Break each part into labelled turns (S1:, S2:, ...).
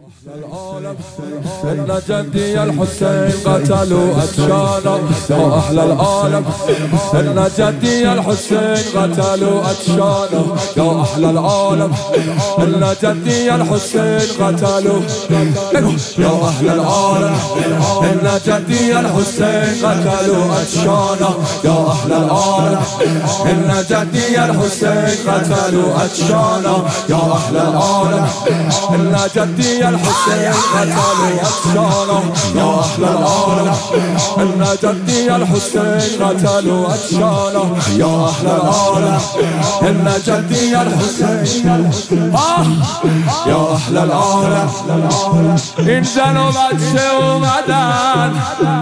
S1: العالم إن جدي الحسين قتلوا أتشانا يا أهل العالم إن جدي الحسين قتلوا أتشانا يا أهل العالم إن جدي الحسين قتلوا يا أهل العالم إن جدي الحسين قتلوا أتشانا يا أهل العالم إن جدي الحسين قتلوا أتشانا يا أهل العالم إن جدي الحسين قتلوا أتشانا يا أهل العالم إن جدي الحسين قتلوا أتشانا يا أهل العالم إن جدي الحسين يا أهل العالم انزلوا بچه اومدن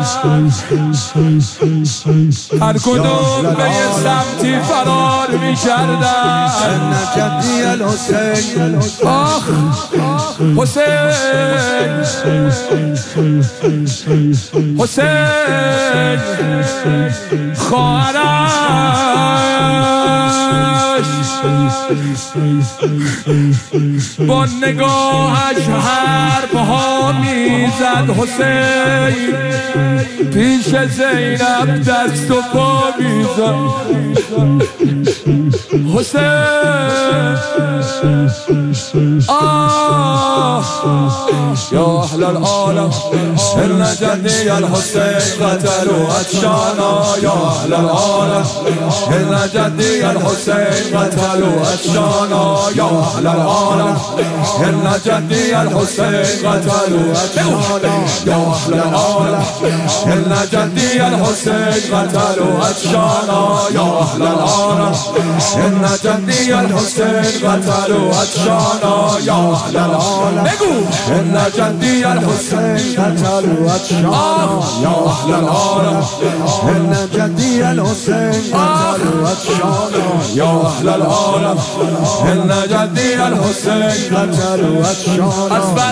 S1: هر کدوم به یه سمتی فرار میکردن
S2: إن جدي الحسين
S1: حسین حسین خواهرش با نگاهش حرفها میزد حسین پیش زینب دست و پا میزد حسین يا أهل العالم إن جدي الحسين قتلوا أتشانا يا أهل العالم إن جدي الحسين قتلوا أتشانا يا أهل العالم إن جدي الحسين قتلوا أتشانا يا أهل العالم إن جدي الحسين قتلوا أتشانا يا أهل العالم إن جدي الحسين قتلوا أتشانا يا أهل العالم إن جدي الحسين قتلوا أتشانا يا أهل العالم
S2: إن جدي الحسين قتلوا أتشانا
S1: يا أهل العالم إن جدي الحسين
S2: قتلوا أتشانا
S1: أسفل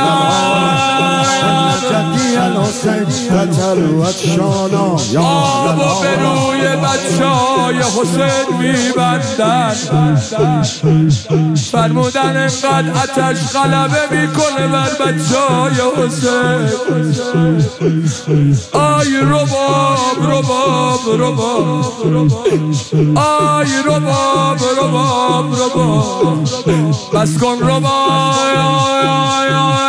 S2: إن جدي الحسين قتلوا أتشانا يا أهل
S1: آب و به روی بچه‌های حسین میبندن فرمودن انقدر آتش غلبه میکنه بر بچه‌های حسین آی رباب رباب رباب آی رباب رباب رباب بس کن رباب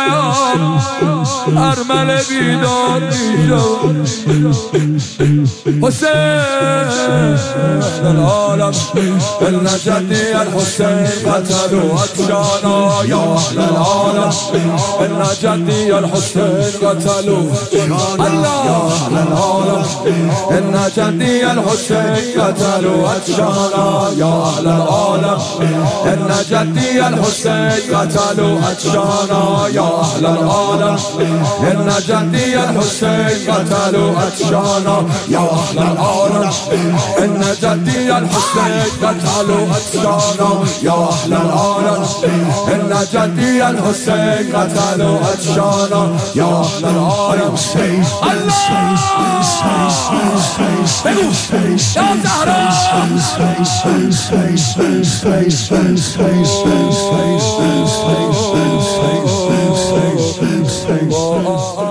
S1: ارمل بیدار میشو حسین العالم إن جدي الحسين قتلوا أتشانا يا أهل العالم إن جدي الحسين قتلوا الله يا أهل العالم إن جدي الحسين قتلوا أتشانا يا أهل العالم إن جدي الحسين قتلوا أتشانا يا أهل العالم إن جدي الحسين قتلوا أتشانا يا أهل العالم إن جدي الحسين قتلوا أتشانا يا أهل العالم إن جدي الحسين قتلوا أتشانا يا أهل العالم الله يا زهراء